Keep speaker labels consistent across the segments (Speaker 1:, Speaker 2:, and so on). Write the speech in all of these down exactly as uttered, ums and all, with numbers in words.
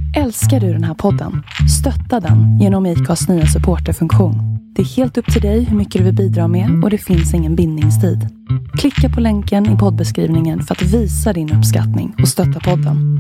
Speaker 1: Älskar du den här podden? Stötta den genom I C A:s nya supporterfunktion. Det är helt upp till dig hur mycket du vill bidra med och det finns ingen bindningstid. Klicka på länken i poddbeskrivningen för att visa din uppskattning och stötta podden.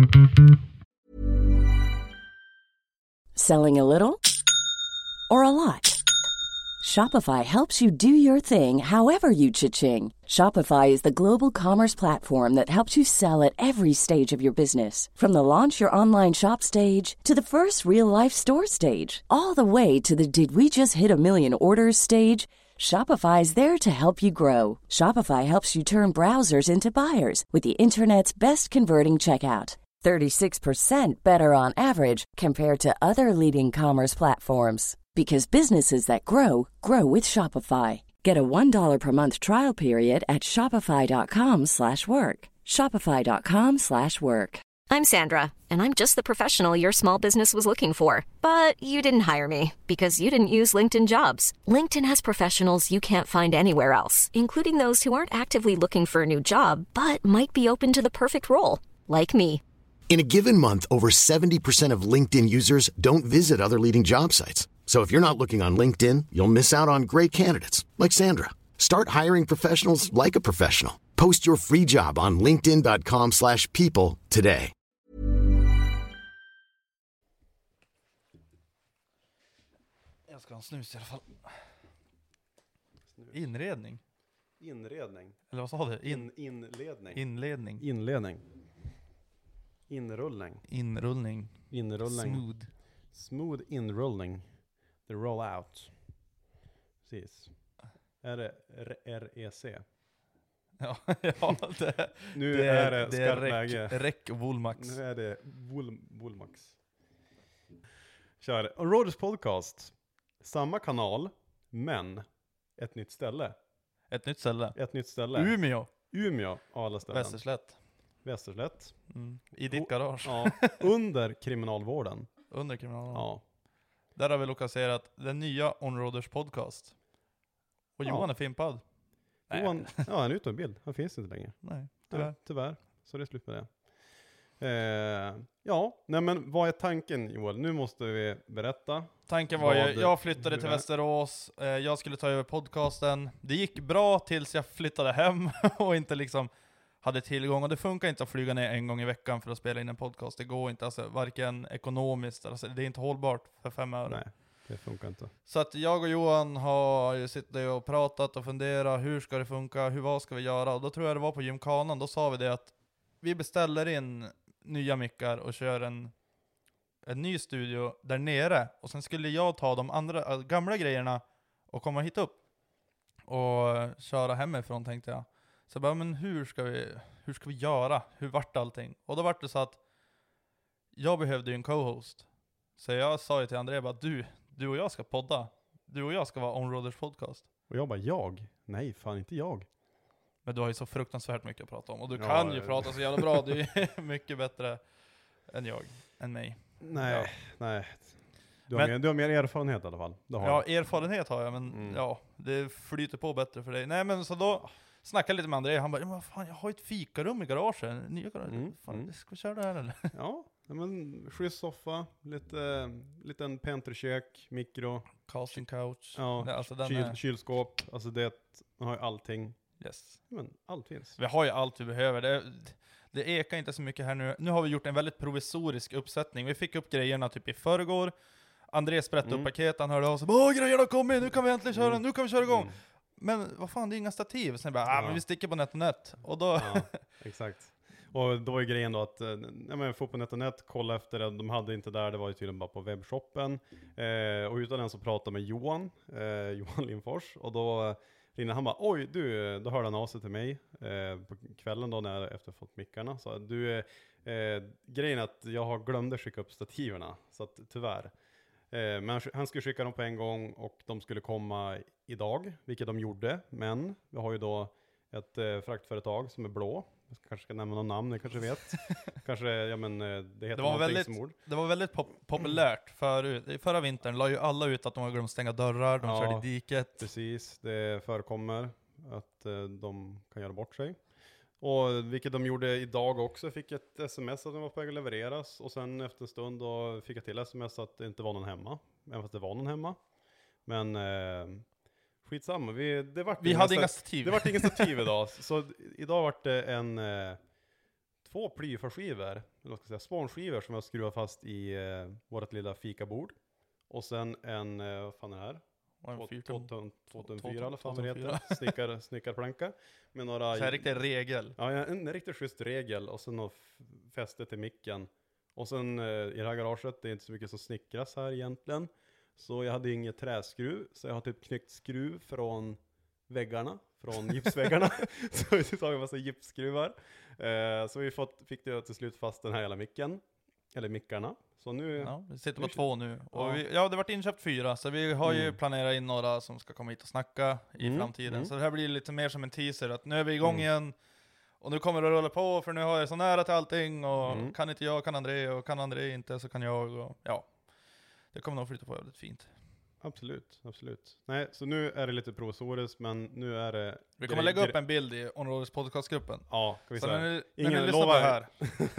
Speaker 2: Selling a little or a lot? Shopify helps you do your thing however you cha-ching. Shopify is the global commerce platform that helps you sell at every stage of your business. From the launch your online shop stage to the first real-life store stage, all the way to the did we just hit a million orders stage. Shopify is there to help you grow. Shopify helps you turn browsers into buyers with the internet's best converting checkout. thirty-six percent better on average compared to other leading commerce platforms. Because businesses that grow, grow with Shopify. Get a one dollar per month trial period at shopify.com slash work. Shopify.com slash work.
Speaker 3: I'm Sandra, and I'm just the professional your small business was looking for. But you didn't hire me because you didn't use LinkedIn Jobs. LinkedIn has professionals you can't find anywhere else, including those who aren't actively looking for a new job, but might be open to the perfect role, like me.
Speaker 4: In a given month, over seventy percent of LinkedIn users don't visit other leading job sites. So if you're not looking on LinkedIn, you'll miss out on great candidates like Sandra. Start hiring professionals like a professional. Post your free job on linkedin.com slash people today.
Speaker 5: Jag ska ha en snus i alla fall. Inredning.
Speaker 6: Inredning.
Speaker 5: Eller vad sa du?
Speaker 6: In, inledning.
Speaker 5: Inledning.
Speaker 6: Inledning. Inrullning.
Speaker 5: Inrullning.
Speaker 6: Inrullning.
Speaker 5: Smooth.
Speaker 6: Smooth inrullning. The rollout. Precis. Är det R E C?
Speaker 5: Ja, ja det,
Speaker 6: nu
Speaker 5: det
Speaker 6: är det,
Speaker 5: det
Speaker 6: skarpt
Speaker 5: är
Speaker 6: läge.
Speaker 5: Rec och Volmax.
Speaker 6: Nu är det Vol, Volmax. Kör. Onroaders podcast. Samma kanal, men ett nytt ställe.
Speaker 5: Ett nytt ställe.
Speaker 6: Ett nytt ställe.
Speaker 5: Umeå.
Speaker 6: Umeå, alla ställen.
Speaker 5: Västerslätt.
Speaker 6: Västerslätt.
Speaker 5: Mm. I ditt garage.
Speaker 6: Ja, under kriminalvården.
Speaker 5: Under kriminalvården.
Speaker 6: Ja.
Speaker 5: Där har vi lokaliserat den nya Onroaders podcast. Och Johan
Speaker 6: ja.
Speaker 5: är fimpad.
Speaker 6: Johan, ja, han är ute en bild. Han finns inte längre.
Speaker 5: Nej, tyvärr.
Speaker 6: Ja, tyvärr. Så det är slut med det. Eh, ja, nej men vad är tanken, Joel? Nu måste vi berätta.
Speaker 5: Tanken var ju,
Speaker 6: vad,
Speaker 5: jag flyttade till Västerås. Eh, jag skulle ta över podcasten. Det gick bra tills jag flyttade hem och inte liksom hade tillgång. Och det funkar inte att flyga ner en gång i veckan för att spela in en podcast. Det går inte, alltså, varken ekonomiskt. Alltså, det är inte hållbart för fem öre.
Speaker 6: Nej, det funkar inte.
Speaker 5: Så att jag och Johan har ju suttit och pratat och funderat. Hur ska det funka? Hur, vad ska vi göra? Och då tror jag det var på Gymkanan. Då sa vi det att vi beställer in nya mickar och kör en, en ny studio där nere. Och sen skulle jag ta de andra äh, gamla grejerna och komma hit upp. Och köra hemifrån, tänkte jag. Så jag bara, men hur ska vi, hur ska vi göra? Hur vart allting? Och då vart det så att jag behövde ju en co-host. Så jag sa ju till André bara, du, du och jag ska podda. Du och jag ska vara Onroaders podcast.
Speaker 6: Och jag bara, jag? Nej, fan inte jag.
Speaker 5: Men du har ju så fruktansvärt mycket att prata om. Och du
Speaker 6: ja,
Speaker 5: kan ju
Speaker 6: ja.
Speaker 5: prata så jävla bra. Du är mycket bättre än jag, än mig.
Speaker 6: Nej,
Speaker 5: ja.
Speaker 6: nej. Du har,
Speaker 5: men,
Speaker 6: mer, du har mer erfarenhet i alla fall. Det har
Speaker 5: ja,
Speaker 6: jag.
Speaker 5: erfarenhet har jag. Men mm. ja, det flyter på bättre för dig. Nej, men så då snackade lite med André. Han bara, men fan, jag har ett fikarum i garagen. Nya garagen. Mm. Fan, mm. ska vi köra det här eller?
Speaker 6: Ja, men schysst soffa. Lite, liten penterkök, mikro.
Speaker 5: Casting couch.
Speaker 6: Ja,
Speaker 5: det, alltså den
Speaker 6: kyl,
Speaker 5: är...
Speaker 6: kylskåp. Alltså det, man har ju allting.
Speaker 5: Yes.
Speaker 6: Men allt finns.
Speaker 5: Vi har ju allt vi behöver. Det, det ekar inte så mycket här nu. Nu har vi gjort en väldigt provisorisk uppsättning. Vi fick upp grejerna typ i förrgår. André sprättade mm. upp paket. Han hörde av sig. Åh, grejerna kommer! Nu kan vi äntligen köra! Mm. Nu kan vi köra igång! Mm. Men vad fan, det är inga stativ. Sen bara, ah, ja. men vi sticker på NetOnNet. Och då...
Speaker 6: Ja, exakt. Och då är grejen då att, ja men få på NetOnNet, kolla efter det. De hade inte där, det var ju tydligen bara på webbshoppen. Eh, och utan den så pratade med Johan, eh, Johan Lindfors. Och då ringde han bara, oj du, då hörde han av sig till mig eh, på kvällen då när jag efter fått mickarna. Så du, eh, grejen är att jag har glömde skicka upp stativerna, så att tyvärr. Eh, men han skulle skicka dem på en gång och de skulle komma idag, vilket de gjorde. Men vi har ju då ett eh, fraktföretag som är blå. Jag kanske ska nämna någon namn, ni kanske vet. kanske, ja men det heter
Speaker 5: det var väldigt,
Speaker 6: som ord.
Speaker 5: Det var väldigt pop- populärt förut. Förra vintern la ju alla ut att de har glömt stänga dörrar, de
Speaker 6: ja,
Speaker 5: körde i diket.
Speaker 6: Precis, det förekommer att eh, de kan göra bort sig. Och vilket de gjorde idag också. Fick ett sms att den var på väg att levereras. Och sen efter en stund då fick jag till sms att det inte var någon hemma. Även fast det var någon hemma. Men eh, skitsamma. Vi, det var
Speaker 5: Vi hade inga stativ.
Speaker 6: Det var inga stativ idag. Så idag var det en... Eh, två plyfarskivor, eller vad ska jag säga, spånskivor som jag skruvar fast i eh, vårt lilla fikabord. Och sen en, eh, vad fan är det här? två tusen fyra i alla fall, vad det heter. Snickar, snickarplanka. Med några...
Speaker 5: Så här riktig regel.
Speaker 6: Ja, en, en riktigt schysst regel. Och sen något fäste till micken. Och sen eh, i det här garaget, det är inte så mycket som snickras här egentligen. Så jag hade inget träskruv. Så jag har typ knyckt skruv från väggarna. Från gipsväggarna. Så vi tog en massa gipsskruvar. Eh, så vi fått, fick det till slut fast den här hela micken. Eller mickarna. Så nu...
Speaker 5: Ja, vi sitter på
Speaker 6: nu,
Speaker 5: två nu. Och
Speaker 6: ja.
Speaker 5: Vi, ja, det har varit inköpt fyra. Så vi har ju
Speaker 6: Mm.
Speaker 5: planerat in några som ska komma hit och snacka i
Speaker 6: Mm,
Speaker 5: framtiden.
Speaker 6: mm.
Speaker 5: Så det här blir lite mer som en teaser. Att nu är vi igång
Speaker 6: Mm.
Speaker 5: igen. Och nu kommer det att rulla på. För nu har jag så nära till allting. Och
Speaker 6: Mm.
Speaker 5: kan inte jag, kan André. Och kan André inte så kan jag. Och, ja. Det kommer nog flytta på väldigt fint.
Speaker 6: Absolut, absolut. Nej, så nu är det lite provisoriskt, men nu är det...
Speaker 5: Vi kommer lägga upp en bild i Onroads podcastgruppen.
Speaker 6: Ja, kan vi
Speaker 5: Så
Speaker 6: säga.
Speaker 5: när ni,
Speaker 6: Ingen
Speaker 5: när ni lyssnar på
Speaker 6: lovar
Speaker 5: det här.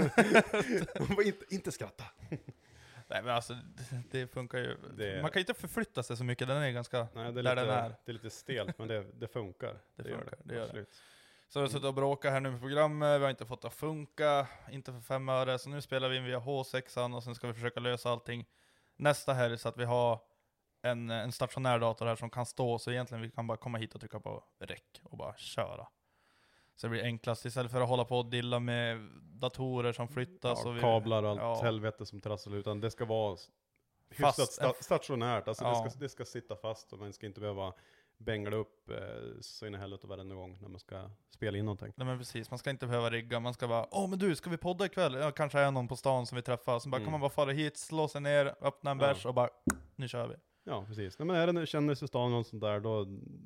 Speaker 6: inte, inte skratta.
Speaker 5: Nej men alltså, det, det funkar ju.
Speaker 6: Det-
Speaker 5: Man kan ju inte förflytta sig så mycket. Den är ganska
Speaker 6: Nej, det är,
Speaker 5: där
Speaker 6: lite,
Speaker 5: den är.
Speaker 6: det är lite stelt, men det, det funkar.
Speaker 5: Det funkar, det gör det.
Speaker 6: absolut.
Speaker 5: Så vi har suttit och bråkat här nu med programmet, vi har inte fått det att funka, inte för fem öre, så nu spelar vi in via H sex och sen ska vi försöka lösa allting nästa helg så att vi har en, en stationär dator här som kan stå, så egentligen vi kan bara komma hit och trycka på rec och bara köra. Så det blir enklast istället för att hålla på och dilla med datorer som flyttas.
Speaker 6: Ja,
Speaker 5: och vi,
Speaker 6: kablar och allt
Speaker 5: ja.
Speaker 6: helvete som trasslar, utan det ska vara hyfsat
Speaker 5: Fast-
Speaker 6: sta, stationärt. Alltså
Speaker 5: Ja.
Speaker 6: det, ska, det ska sitta fast och man ska inte behöva bängla upp eh, så in i helvete varenda gång när man ska spela in någonting.
Speaker 5: Nej men precis, man ska inte behöva rigga, man ska bara åh men du, ska vi podda ikväll? Ja, kanske är någon på stan som vi träffar, så bara
Speaker 6: Mm.
Speaker 5: kan man bara fara hit, slå sig ner, öppna en
Speaker 6: Ja.
Speaker 5: bärs och bara nu kör vi.
Speaker 6: Ja, precis. Nej, men är det känner sig stan någon sånt där, då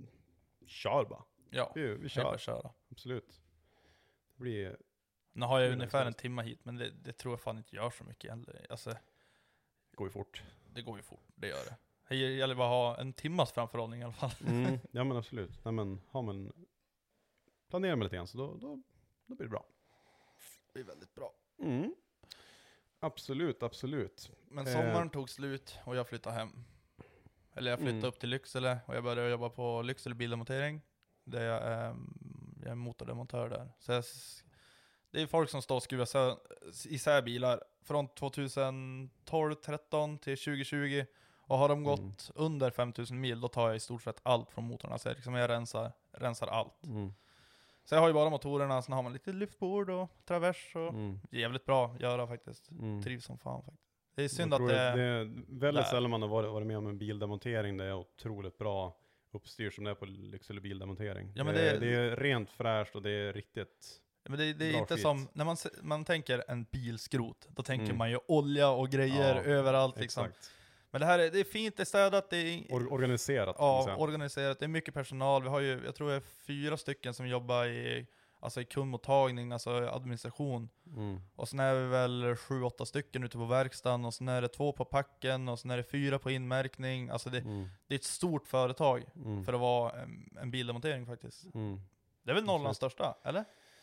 Speaker 6: kör bara.
Speaker 5: Ja,
Speaker 6: Vi, vi
Speaker 5: vi
Speaker 6: kör,
Speaker 5: bara köra.
Speaker 6: absolut. Det blir...
Speaker 5: Nu har jag
Speaker 6: Hur
Speaker 5: ungefär
Speaker 6: länge
Speaker 5: en
Speaker 6: som
Speaker 5: timme hit, men det, det tror jag fan inte gör så mycket egentligen. Alltså,
Speaker 6: Det går ju fort.
Speaker 5: det går ju fort, det gör det. Det gäller bara att ha en timmas framförhållning i alla fall.
Speaker 6: Mm, ja men absolut. Nej, men har man planerar med lite grann så då, då, då blir det bra.
Speaker 5: Det är väldigt bra.
Speaker 6: Mm. Absolut, absolut.
Speaker 5: Men
Speaker 6: Eh.
Speaker 5: sommaren tog slut och jag flyttade hem. Eller jag flyttade
Speaker 6: Mm.
Speaker 5: upp till Lycksele och jag började jobba på Lycksele bildemontering. Där jag är, jag är motordemontör där. Så jag, s- det är folk som står och skruvar sö- isär bilar från tjugotolv tretton till tjugo tjugo. Och har de gått
Speaker 6: Mm.
Speaker 5: under fem tusen mil, då tar jag i stort sett allt från motorn. Alltså jag, liksom, jag rensar, rensar allt.
Speaker 6: Mm.
Speaker 5: Så jag har ju bara motorerna, sen har man lite lyftbord och travers och
Speaker 6: Mm.
Speaker 5: jävligt bra att göra faktiskt.
Speaker 6: Mm.
Speaker 5: Trivs som fan faktiskt. Det är synd
Speaker 6: Jag
Speaker 5: att
Speaker 6: tror
Speaker 5: det...
Speaker 6: det är väldigt
Speaker 5: där.
Speaker 6: sällan man har varit, varit med om en bildemontering. Det är otroligt bra uppstyrt som det är på Lycksele bildemontering.
Speaker 5: Ja, men
Speaker 6: det,
Speaker 5: det-
Speaker 6: det är rent fräscht och det är riktigt...
Speaker 5: Men det, det är
Speaker 6: Bra
Speaker 5: inte
Speaker 6: skit.
Speaker 5: som, när man, se- man tänker en bilskrot, då tänker
Speaker 6: Mm.
Speaker 5: man ju olja och grejer
Speaker 6: Ja,
Speaker 5: överallt liksom.
Speaker 6: Exakt.
Speaker 5: Men det här är, det är fint, det är städat, det är
Speaker 6: Or- organiserat kan man
Speaker 5: ja,
Speaker 6: säga.
Speaker 5: organiserat, det är mycket personal. Vi har ju, jag tror det är fyra stycken som jobbar i, alltså i kundmottagning, alltså administration.
Speaker 6: Mm.
Speaker 5: Och sen är vi väl sju, åtta stycken ute på verkstaden, och sen är det två på packen, och sen är det fyra på inmärkning. Alltså det,
Speaker 6: Mm.
Speaker 5: det är ett stort företag
Speaker 6: Mm.
Speaker 5: för att vara en, en bildemontering faktiskt.
Speaker 6: Mm.
Speaker 5: Det är väl Norrlands största, eller?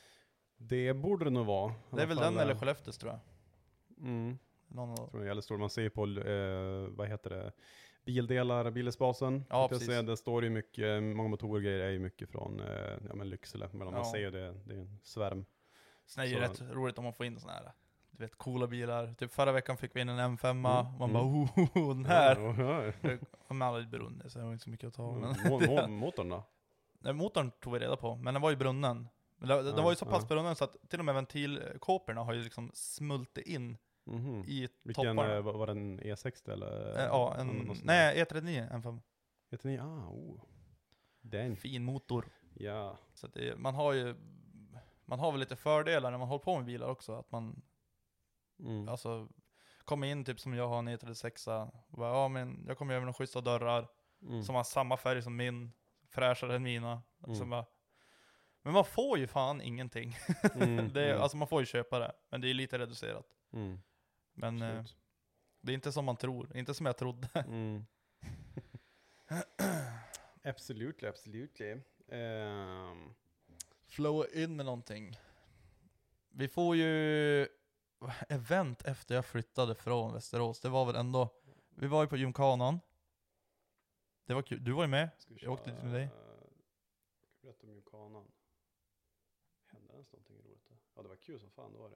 Speaker 6: Det borde det nog vara. I
Speaker 5: Det är
Speaker 6: alla
Speaker 5: väl
Speaker 6: fall,
Speaker 5: den eller
Speaker 6: eh,
Speaker 5: Skellefteås tror jag.
Speaker 6: Mm.
Speaker 5: Någon av
Speaker 6: Jag tror det är jävligt stor. Man ser på, eh, vad heter det, bildelar, bilesbasen.
Speaker 5: Ja,
Speaker 6: Jag
Speaker 5: precis.
Speaker 6: säga, det står ju mycket, många motorgrejer är ju mycket från eh, ja, men Lycksele. Men man
Speaker 5: Ja.
Speaker 6: ser ju det, det är en svärm.
Speaker 5: Sen är det ju
Speaker 6: Så-
Speaker 5: rätt roligt om man får in såna här, du vet, coola bilar. Typ förra veckan fick vi in en M fem.
Speaker 6: Mm,
Speaker 5: Man
Speaker 6: mm.
Speaker 5: bara, oh, oh, den här.
Speaker 6: Ja, ja.
Speaker 5: Om alla är brunnen så det var inte så mycket att ta. Men
Speaker 6: Mo- mo- motorn då?
Speaker 5: Nej, motorn tog vi reda på, men den var ju brunnen. Men det, det
Speaker 6: Ja,
Speaker 5: var ju så pass
Speaker 6: ja.
Speaker 5: brunnen så att till och med ventilkåporna har ju liksom smultit in
Speaker 6: Mhm.
Speaker 5: i
Speaker 6: Vilken,
Speaker 5: topparna.
Speaker 6: eh, var var det en E sextio eller?
Speaker 5: Eh, ja,
Speaker 6: någon-
Speaker 5: en,
Speaker 6: någon sån där?
Speaker 5: nej, E trettionio M fem.
Speaker 6: E trettionio, ah, oh. Den,
Speaker 5: Fin motor.
Speaker 6: ja.
Speaker 5: Så att det, man har ju, man har väl lite fördelar när man håller på med bilar också. Att man
Speaker 6: Mm.
Speaker 5: alltså kommer in typ som jag har en E trettiosex. Och bara, ja men jag kommer över några schyssta dörrar.
Speaker 6: Mm.
Speaker 5: Som har samma färg som min, fräschare än mina.
Speaker 6: Mm.
Speaker 5: Så bara, men man får ju fan ingenting.
Speaker 6: Mm,
Speaker 5: det är,
Speaker 6: mm.
Speaker 5: Alltså man får ju köpa det, men det är lite reducerat.
Speaker 6: Mm.
Speaker 5: Men eh,
Speaker 6: Absolut.
Speaker 5: det är inte som man tror, inte som jag trodde.
Speaker 6: Mm. Absolutely, absolutely. Um,
Speaker 5: flowa in med någonting. Vi får ju event efter jag flyttade från Västerås. Det var väl ändå, vi var ju på gymkanan. Det var kul, du var ju med. Jag åkte dit med dig.
Speaker 6: Berätta om gymkanan. Hände ens någonting roligt? Ja, det var kul som fan, det var det.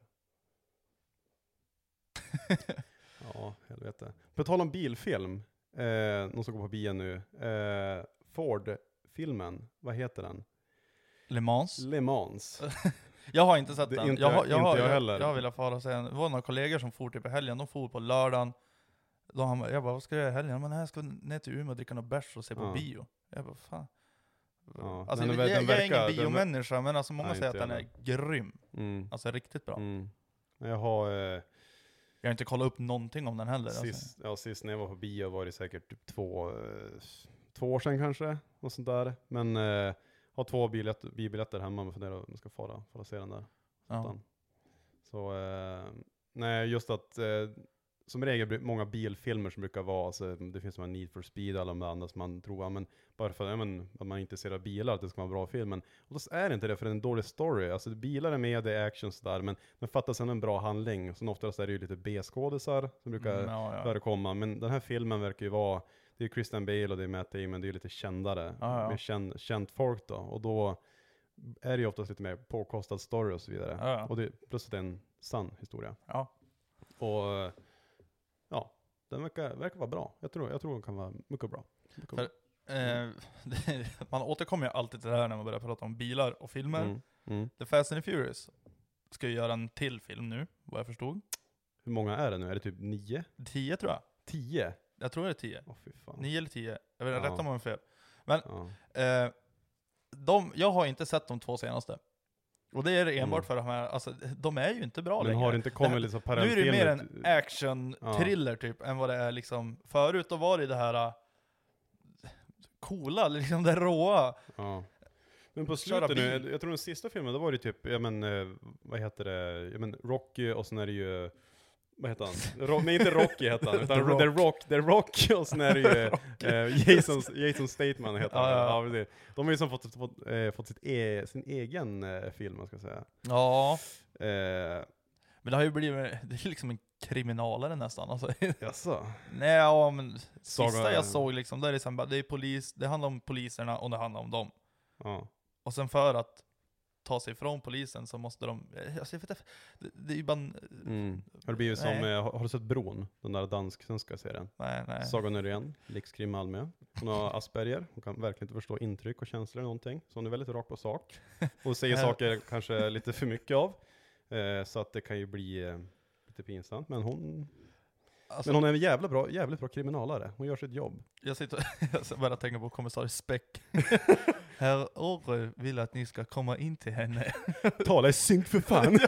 Speaker 6: Ja, helvete. På tal om bilfilm. Eh, någon som går på bio nu. Eh, Ford-filmen, vad heter den?
Speaker 5: Le Mans.
Speaker 6: Le Mans.
Speaker 5: Jag har inte sett
Speaker 6: Det är
Speaker 5: den.
Speaker 6: inte-
Speaker 5: jag, har, jag,
Speaker 6: inte
Speaker 5: har,
Speaker 6: jag
Speaker 5: jag,
Speaker 6: heller.
Speaker 5: jag vill fara och säga. Det var några kollegor som for typ i helgen. De for på lördagen. Då han, jag bara, vad ska jag göra i helgen? Men jag ska ner till Umeå och dricka något bärs och se på
Speaker 6: Ja.
Speaker 5: bio. Jag bara, fan.
Speaker 6: Ja,
Speaker 5: Alltså,
Speaker 6: den
Speaker 5: jag,
Speaker 6: ver-
Speaker 5: jag,
Speaker 6: den
Speaker 5: jag är
Speaker 6: verkar-
Speaker 5: ingen
Speaker 6: den ver-
Speaker 5: biomänniska, men alltså många
Speaker 6: Nej,
Speaker 5: säger att
Speaker 6: inte
Speaker 5: den är grym.
Speaker 6: Mm.
Speaker 5: Alltså riktigt bra.
Speaker 6: Mm. Men jag har... Eh,
Speaker 5: Jag har inte kollat upp någonting om den heller. Alltså.
Speaker 6: Sist, ja, sist när jag var på bio var det säkert typ två, eh, två år sedan kanske. Och sånt där. Men eh, har två biljetter, biobiljetter hemma. Men funderar om jag ska fara, fara se den där.
Speaker 5: Ja.
Speaker 6: Så eh, nej, just att eh, som regel blir många bilfilmer som brukar vara, alltså, det finns som en Need for Speed eller de andra som man tror, ja, men bara för ja, men, att man är intresserad av bilar, att det ska vara en bra film. Men och då är det inte det, för det är en dålig story. Alltså bilar är med, det är action sådär, men den fattas ändå en bra handling. Så oftast är det ju lite B-skådisar som brukar
Speaker 5: Mm, ja, ja.
Speaker 6: förekomma. Men den här filmen verkar ju vara, det är Christian Bale och det är Matt Damon, det är ju lite kändare,
Speaker 5: Ja, ja.
Speaker 6: mer känd, känt folk då. Och då är det ju oftast lite mer påkostad story och så vidare.
Speaker 5: Ja, ja.
Speaker 6: Och det, plus att det är en sann historia.
Speaker 5: Ja.
Speaker 6: Och ja, den verkar, verkar vara bra. Jag tror, jag tror den kan vara mycket bra. Mycket
Speaker 5: För-
Speaker 6: bra.
Speaker 5: Eh, det, man återkommer ju alltid till det här när man börjar prata om bilar och filmer.
Speaker 6: Mm, mm.
Speaker 5: The Fast and the Furious ska ju göra en till film nu, vad jag förstod.
Speaker 6: Hur många är det nu? Är det typ nio?
Speaker 5: Tio tror jag.
Speaker 6: Tio?
Speaker 5: Jag tror det är tio.
Speaker 6: Åh fy fan.
Speaker 5: Nio eller tio. Jag vet inte,
Speaker 6: Ja.
Speaker 5: rätta mig om jag har fel. Men
Speaker 6: Ja.
Speaker 5: eh, de, jag har inte sett de två senaste. Och det är enbart
Speaker 6: Mm.
Speaker 5: för de här, alltså de är ju inte bra
Speaker 6: Men
Speaker 5: längre.
Speaker 6: har det inte kommit
Speaker 5: här-
Speaker 6: liksom
Speaker 5: Nu är det
Speaker 6: parallellfilmer?
Speaker 5: mer en action-thriller typ, än vad det är liksom, förut då var det det här uh, coola, liksom det råa.
Speaker 6: Ja. Men på
Speaker 5: Köra
Speaker 6: slutet nu,
Speaker 5: bil.
Speaker 6: jag tror den sista filmen, då var det typ, ja men, eh, vad heter det, ja men Rocky, och sen är det ju, vad heter han? Ro- nej inte Rocky heter han, utan
Speaker 5: The
Speaker 6: The
Speaker 5: Rock.
Speaker 6: Rock, The Rock, och sen är det ju eh, Jason, Jason Statham heter han.
Speaker 5: Ja, ja.
Speaker 6: Ja, precis. De har ju som fått, fått, eh, fått sitt e- sin egen eh, film, man ska säga.
Speaker 5: Ja,
Speaker 6: Eh,
Speaker 5: men det har ju blivit, det är liksom en kriminalare nästan. Alltså.
Speaker 6: jaså?
Speaker 5: Nej, ja, men
Speaker 6: Saga-
Speaker 5: sista jag såg liksom, där är det, sen, bara- det är polis, det handlar om poliserna och det handlar om dem.
Speaker 6: Ja.
Speaker 5: Och sen för att ta sig ifrån polisen så måste de, alltså, jag vet inte, det, det är ju bara, en-
Speaker 6: Mm. Har det blivit som,
Speaker 5: Nej.
Speaker 6: eh, har, har du sett Bron? Den där dansk-svenska serien?
Speaker 5: nej, nej.
Speaker 6: Saga Nyrén, Rikskrim Malmö. Hon har Asperger, hon kan verkligen inte förstå intryck och känslor eller någonting. Så hon är väldigt rak på sak. Och säger saker kanske lite för mycket av. Eh, så att det kan ju bli eh, lite pinsamt. Men hon,
Speaker 5: Alltså,
Speaker 6: men hon är en jävla bra, jävligt bra kriminalare. Hon gör sitt jobb.
Speaker 5: Jag sitter jag bara tänker på kommissarie Speck. Herr Orre vill att ni ska komma in till henne.
Speaker 6: Tala i synk för fan!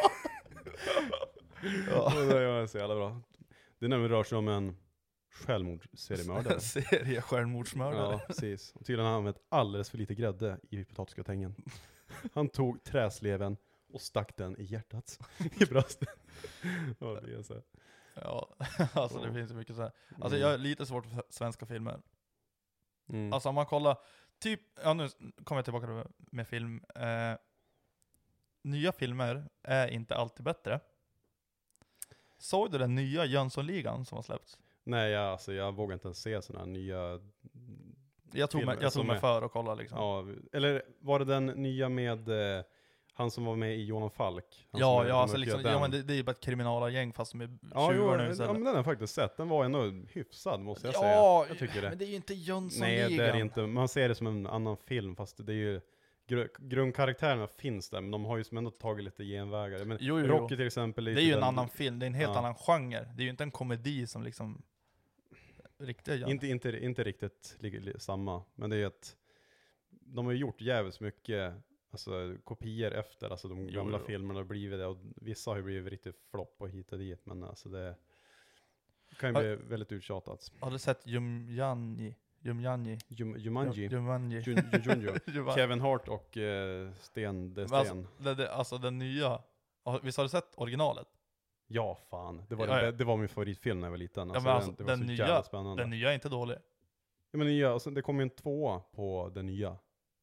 Speaker 5: Ja.
Speaker 6: Och det är så jävla bra. Det är nämligen rör sig om en självmordsseriemördare.
Speaker 5: Serie självmordsmördare.
Speaker 6: Ja, precis. Och tydligen har han använt alldeles för lite grädde i potatisgratängen. Han tog träsleven och stack den i hjärtat. I bröstet. Ja, det är så.
Speaker 5: Ja, alltså det
Speaker 6: Ja.
Speaker 5: finns så mycket så här. Alltså jag är lite svårt för svenska filmer.
Speaker 6: Mm.
Speaker 5: Alltså om man kollar, typ, ja nu kommer jag tillbaka med film. Eh, nya filmer är inte alltid bättre. Såg du den nya Jönssonligan som har släppts?
Speaker 6: Nej, jag, alltså, jag vågar inte ens se sådana här nya...
Speaker 5: Jag tog mig,
Speaker 6: Filmer
Speaker 5: jag
Speaker 6: som
Speaker 5: tog mig
Speaker 6: är-
Speaker 5: för att kolla liksom.
Speaker 6: Ja, eller var det den nya med eh, han som var med i Johan Falk? Han som
Speaker 5: Ja,
Speaker 6: är-
Speaker 5: ja,
Speaker 6: som
Speaker 5: alltså
Speaker 6: är
Speaker 5: liksom,
Speaker 6: den.
Speaker 5: ja men det, det är ju bara ett kriminalargäng fast de är
Speaker 6: Ja, jo,
Speaker 5: tjuvar nu
Speaker 6: ja,
Speaker 5: istället.
Speaker 6: men den har jag faktiskt sett. Den var ändå hyfsad, måste jag säga.
Speaker 5: Ja,
Speaker 6: Jag tycker det.
Speaker 5: men det är ju inte Jönssonligan.
Speaker 6: Nej, det är det inte. Man ser det som en annan film, fast det är ju... Gr- grundkaraktärerna finns där, men de har ju som ändå tagit lite genvägar. Men
Speaker 5: Jo, jo, jo.
Speaker 6: Rocky till exempel...
Speaker 5: Det är ju en
Speaker 6: den-
Speaker 5: annan film, det är en helt
Speaker 6: Ja.
Speaker 5: annan genre. Det är ju inte en komedi som liksom riktiga Jön.
Speaker 6: Inte, inte, inte riktigt li, li, samma, men det är att de har ju gjort jävligt mycket alltså, kopior efter, alltså de
Speaker 5: Jo,
Speaker 6: gamla
Speaker 5: jo.
Speaker 6: filmerna har blivit det, och vissa har ju blivit riktigt flopp och hit och dit, men alltså det kan ju
Speaker 5: Har-
Speaker 6: bli väldigt uttjatat.
Speaker 5: Har du sett Jumjanji? Jumjanji?
Speaker 6: Jum, Jumanji,
Speaker 5: Jumanji.
Speaker 6: Jun, Jun, Junjo.
Speaker 5: Jumanji.
Speaker 6: Kevin Hart och eh, Sten, det
Speaker 5: Men
Speaker 6: Sten.
Speaker 5: Alltså, det, det, alltså den nya, ja, visst har du sett originalet?
Speaker 6: Ja, fan. Det var,
Speaker 5: Ja, ja.
Speaker 6: Det, det var min favoritfilm när jag var liten.
Speaker 5: Ja, men alltså,
Speaker 6: den, det var
Speaker 5: den
Speaker 6: så
Speaker 5: nya-
Speaker 6: jävla spännande.
Speaker 5: Den nya är inte dålig.
Speaker 6: Ja, men nya, alltså, det kom ju en tvåa på den nya.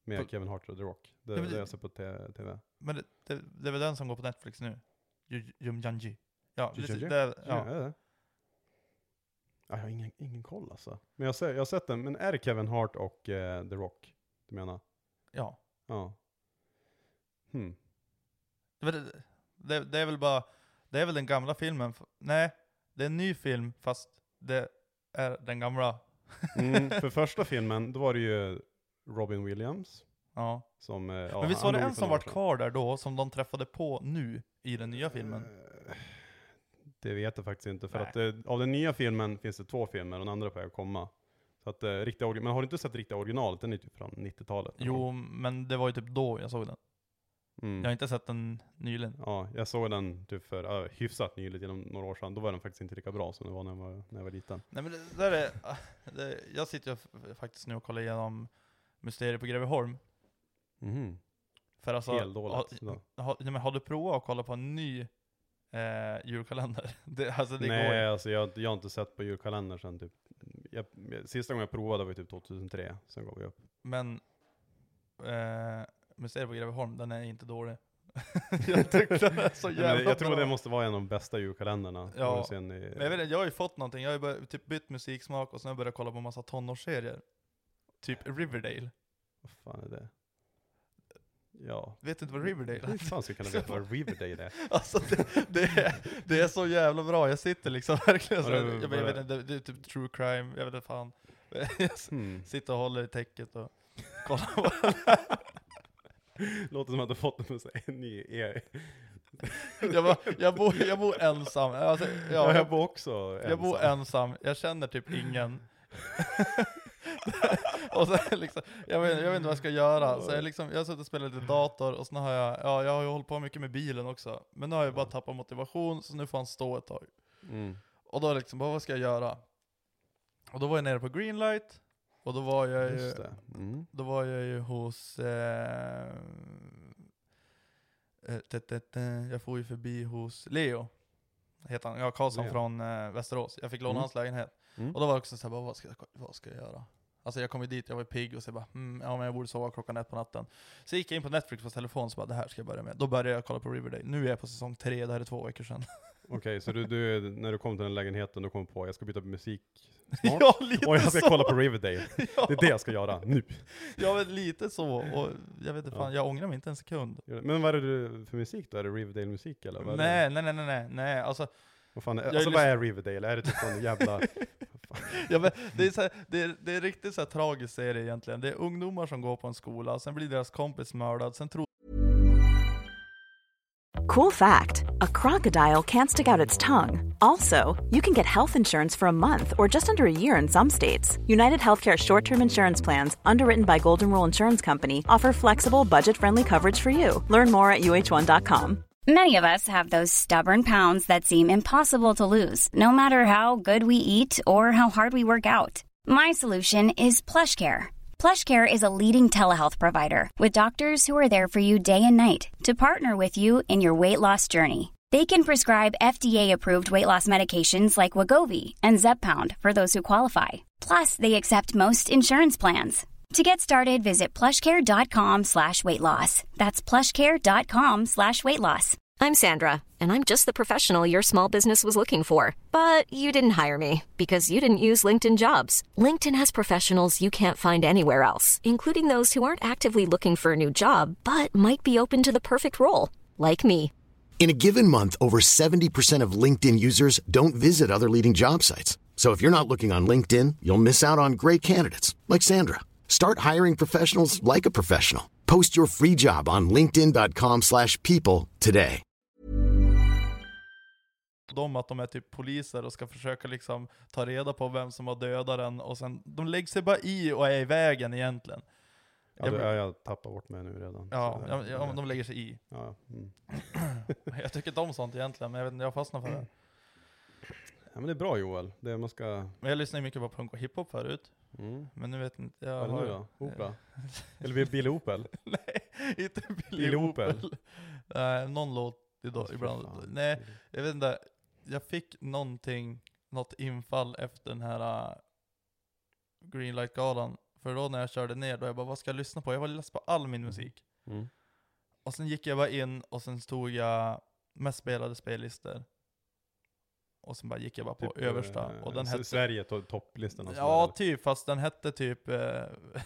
Speaker 6: Med
Speaker 5: På-
Speaker 6: Kevin Hart och The Rock. Det,
Speaker 5: Ja, men
Speaker 6: det
Speaker 5: det-
Speaker 6: jag ser på te- tv.
Speaker 5: Men det, det, det är väl den som går på Netflix nu? Ju- Jumanji. Ja,
Speaker 6: Jumanji?
Speaker 5: det, det,
Speaker 6: Ja.
Speaker 5: ja.
Speaker 6: Är det? Ja, jag har ingen, ingen koll alltså. Men jag, ser, jag har sett den. Men är det Kevin Hart och eh, The Rock? Du menar?
Speaker 5: ja.
Speaker 6: Ja. Hmm.
Speaker 5: Det, det, det är väl bara, det är väl den gamla filmen. Nej, det är en ny film fast det är den gamla.
Speaker 6: Mm, för första filmen, då var det ju Robin Williams.
Speaker 5: Ja.
Speaker 6: Som, eh, ja,
Speaker 5: Men visst
Speaker 6: han
Speaker 5: var det
Speaker 6: dog
Speaker 5: en
Speaker 6: för
Speaker 5: som
Speaker 6: några
Speaker 5: var
Speaker 6: år sedan.
Speaker 5: kvar där då som de träffade på nu i den nya filmen?
Speaker 6: Eh, Det vet jag faktiskt inte. För
Speaker 5: Nej.
Speaker 6: att eh, av den nya filmen finns det två filmer och den andra är på väg att komma. Så att, eh, riktiga orgi- men har du inte sett riktiga originalet? Den är typ från nittiotalet.
Speaker 5: Jo, men det var ju typ då jag såg den.
Speaker 6: Mm.
Speaker 5: Jag har inte sett den nyligen.
Speaker 6: Ja, jag såg den typ för uh, hyfsat nyligt, genom några år sedan. Då var den faktiskt inte lika bra som den var när jag var, när jag var liten.
Speaker 5: Nej men det, där är, det, jag sitter ju f- faktiskt nu och kollar igenom Mysteriet på Greveholm.
Speaker 6: Mhm.
Speaker 5: För alltså,
Speaker 6: Helt dåligt.
Speaker 5: har,
Speaker 6: Ja.
Speaker 5: har, ja, men har du provat att kolla på en ny eh, julkalender? Det, alltså det
Speaker 6: Nej,
Speaker 5: går
Speaker 6: alltså jag, jag har inte sett på julkalender sedan typ. Jag, sista gången jag provade var typ tjugohundratre. Sen gav vi upp.
Speaker 5: Men eh, Mysteriet på Greveholm, den är inte dålig. Jag tyckte den är så
Speaker 6: Nej,
Speaker 5: jävla
Speaker 6: men jag tror
Speaker 5: bra.
Speaker 6: det måste vara en av de bästa julkalenderna.
Speaker 5: Ja.
Speaker 6: någonsin i-
Speaker 5: Men jag vet inte, jag har ju fått någonting. Jag har ju bara, typ bytt musiksmak och sen har jag börjat kolla på en massa tonårsserier. Typ Riverdale.
Speaker 6: Vad fan är det? Ja.
Speaker 5: Vet du inte vad Riverdale
Speaker 6: Hur
Speaker 5: är?
Speaker 6: fan ska jag kunna veta vad Riverdale är?
Speaker 5: Alltså det, det, är, det är så jävla bra. Jag sitter liksom verkligen så
Speaker 6: Var
Speaker 5: här,
Speaker 6: det-
Speaker 5: jag,
Speaker 6: var
Speaker 5: jag vet
Speaker 6: det-
Speaker 5: inte, det, det är typ true crime, jag vet inte fan. Jag
Speaker 6: Hmm.
Speaker 5: sitter och håller i täcket och kollar på
Speaker 6: Låter som att du fått en, en ny e.
Speaker 5: jag, bara, jag, bor, jag bor ensam. Alltså,
Speaker 6: Ja,
Speaker 5: ja,
Speaker 6: jag
Speaker 5: jag,
Speaker 6: bor också ensam.
Speaker 5: jag bor ensam. Jag känner typ ingen. Och så liksom, jag, vet, jag vet inte vad jag ska göra. Så jag, liksom, jag har suttit och spelat lite dator och sen har jag, ja, jag har ju hållit på mycket med bilen också. Men nu har jag bara tappat motivation, så nu får han stå ett tag.
Speaker 6: Mm.
Speaker 5: Och då liksom, bara, vad ska jag göra? Och då var jag nere på Greenlight. Och då var jag ju,
Speaker 6: Just det. Mm.
Speaker 5: då var jag ju hos eh, eh, det, det, det, jag får ju förbi hos Leo heter han, ja, Karlsson
Speaker 6: Leo.
Speaker 5: från eh, Västerås. Jag fick låna
Speaker 6: Mm.
Speaker 5: hans lägenhet.
Speaker 6: Mm.
Speaker 5: Och då var det också så här, bara, vad ska jag, vad ska jag göra? Alltså jag kom ju dit, jag var pigg och så bara, mm, ja men jag borde sova klockan ett på natten. Så gick jag in på Netflix på telefon och så bara, det här ska jag börja med. Då började jag kolla på Riverdale. Nu är jag på säsong tre, det här är två veckor sedan.
Speaker 6: Okej, så du, du, när du kom till den lägenheten, då kom du på jag ska byta musik snart.
Speaker 5: Ja, lite
Speaker 6: Och jag ska
Speaker 5: så.
Speaker 6: kolla på Riverdale.
Speaker 5: Ja.
Speaker 6: Det är det jag ska göra nu.
Speaker 5: Ja men lite så, och jag vet inte fan,
Speaker 6: Ja.
Speaker 5: jag ångrar mig inte en sekund.
Speaker 6: Men vad är det för musik då? Är det Riverdale-musik eller? Vad är
Speaker 5: Nej,
Speaker 6: det?
Speaker 5: nej, nej, nej, nej, nej, alltså,
Speaker 6: Vad fan är,
Speaker 5: Jag
Speaker 6: alltså
Speaker 5: är
Speaker 6: vad är Riverdale? Är det typ en jävla...
Speaker 5: ja, men det, är så här, det, är, det är riktigt så här tragisk serie egentligen. Det är ungdomar som går på en skola, sen blir deras kompis mördad, sen tror
Speaker 7: Cool fact, a crocodile can't stick out its tongue. Also, you can get health insurance for a month or just under a year in some states. United Healthcare short-term insurance plans, underwritten by Golden Rule Insurance Company, offer flexible, budget-friendly coverage for you. Learn more at U H one dot com.
Speaker 8: Many of us have those stubborn pounds that seem impossible to lose, no matter how good we eat or how hard we work out. My solution is PlushCare. PlushCare is a leading telehealth provider with doctors who are there for you day and night to partner with you in your weight loss journey. They can prescribe F D A-approved weight loss medications like Wegovy and Zepbound for those who qualify. Plus, they accept most insurance plans. To get started, visit plushcare.com slash weight loss. That's plushcare.com slash weight loss.
Speaker 3: I'm Sandra, and I'm just the professional your small business was looking for. But you didn't hire me because you didn't use LinkedIn Jobs. LinkedIn has professionals you can't find anywhere else, including those who aren't actively looking for a new job, but might be open to the perfect role, like me.
Speaker 4: In a given month, over seventy percent of LinkedIn users don't visit other leading job sites. So if you're not looking on LinkedIn, you'll miss out on great candidates like Sandra. Start hiring professionals like a professional. Post your free job on linkedin dot com slash people today.
Speaker 5: de att de är typ poliser och ska försöka liksom ta reda på vem som har dödat den, och sen de lägger sig bara i och är i vägen egentligen.
Speaker 6: Ja,
Speaker 5: jag,
Speaker 6: det är jag tappar bort mig nu redan.
Speaker 5: ja,
Speaker 6: Så,
Speaker 5: ja, ja, de lägger sig i.
Speaker 6: Ja, mm.
Speaker 5: Jag tycker inte om sånt egentligen, men jag vet inte, jag fastnar för det.
Speaker 6: Ja, men det är bra Joel. Det man ska...
Speaker 5: Men jag lyssnar ju mycket på punk och hiphop förut.
Speaker 6: Mm.
Speaker 5: Men nu vet inte jag.
Speaker 6: Vad är det nu då? Opera? Eller Billy Opel?
Speaker 5: Nej, inte Billy,
Speaker 6: Billy
Speaker 5: Opel.
Speaker 6: Opel.
Speaker 5: Nej, någon låt idag,
Speaker 6: Alltså,
Speaker 5: ibland.
Speaker 6: fan.
Speaker 5: Nej, jag vet inte. Jag fick någonting, något infall efter den här uh, Greenlight-galan. För då när jag körde ner, då jag bara, vad ska jag lyssna på? Jag var less på all min musik.
Speaker 6: Mm.
Speaker 5: Och sen gick jag bara in och sen stod jag mest spelade spellistor. Och sen bara gick jag bara på
Speaker 6: Typ,
Speaker 5: översta.
Speaker 6: eh,
Speaker 5: Och den
Speaker 6: S-
Speaker 5: hette...
Speaker 6: Sverige to- topplistan och
Speaker 5: Ja,
Speaker 6: sådär.
Speaker 5: typ. Fast den hette typ... Eh,